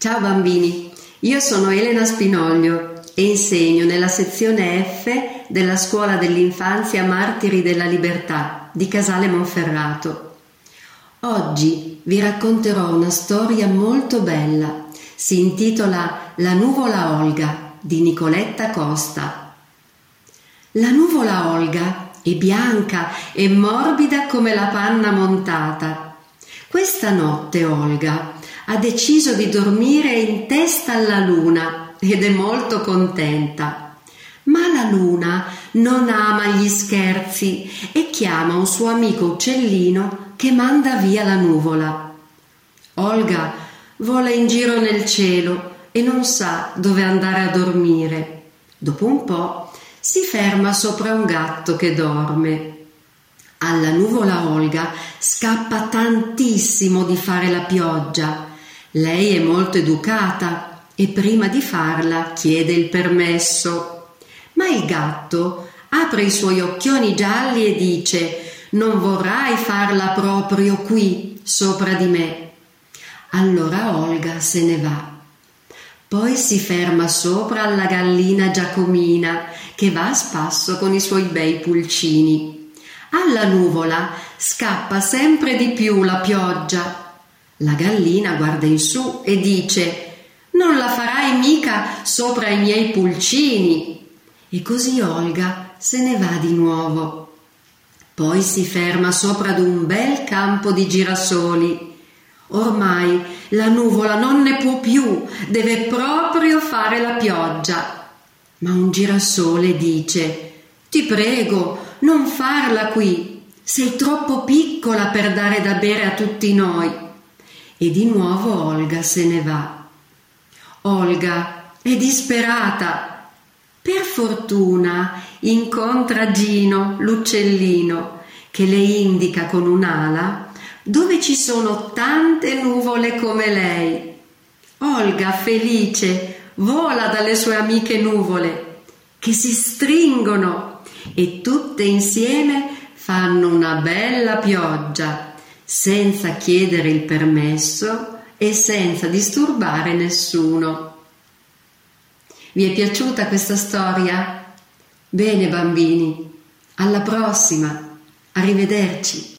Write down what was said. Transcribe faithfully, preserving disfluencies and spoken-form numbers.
Ciao bambini, io sono Elena Spinoglio e insegno nella sezione F della Scuola dell'Infanzia Martiri della Libertà di Casale Monferrato. Oggi vi racconterò una storia molto bella. Si intitola La nuvola Olga di Nicoletta Costa. La nuvola Olga è bianca e morbida come la panna montata. Questa notte Olga ha deciso di dormire in testa alla luna ed è molto contenta. Ma la luna non ama gli scherzi e chiama un suo amico uccellino che manda via la nuvola. Olga vola in giro nel cielo e non sa dove andare a dormire. Dopo un po' si ferma sopra un gatto che dorme. Alla nuvola Olga scappa tantissimo di fare la pioggia. Lei è molto educata e prima di farla chiede il permesso. Ma il gatto apre i suoi occhioni gialli e dice: «Non vorrai farla proprio qui, sopra di me». Allora Olga se ne va. Poi si ferma sopra alla gallina Giacomina che va a spasso con i suoi bei pulcini. Alla nuvola scappa sempre di più la pioggia. La gallina guarda in su e dice: «Non la farai mica sopra i miei pulcini». E così Olga se ne va di nuovo. Poi si ferma sopra ad un bel campo di girasoli. Ormai la nuvola non ne può più, deve proprio fare la pioggia. Ma un girasole dice: «Ti prego, non farla qui, sei troppo piccola per dare da bere a tutti noi». E di nuovo Olga se ne va. Olga è disperata. Per fortuna incontra Gino, l'uccellino, che le indica con un'ala dove ci sono tante nuvole come lei. Olga, felice, vola dalle sue amiche nuvole, che si stringono e tutte insieme fanno una bella pioggia, senza chiedere il permesso e senza disturbare nessuno. Vi è piaciuta questa storia? Bene bambini, alla prossima, arrivederci.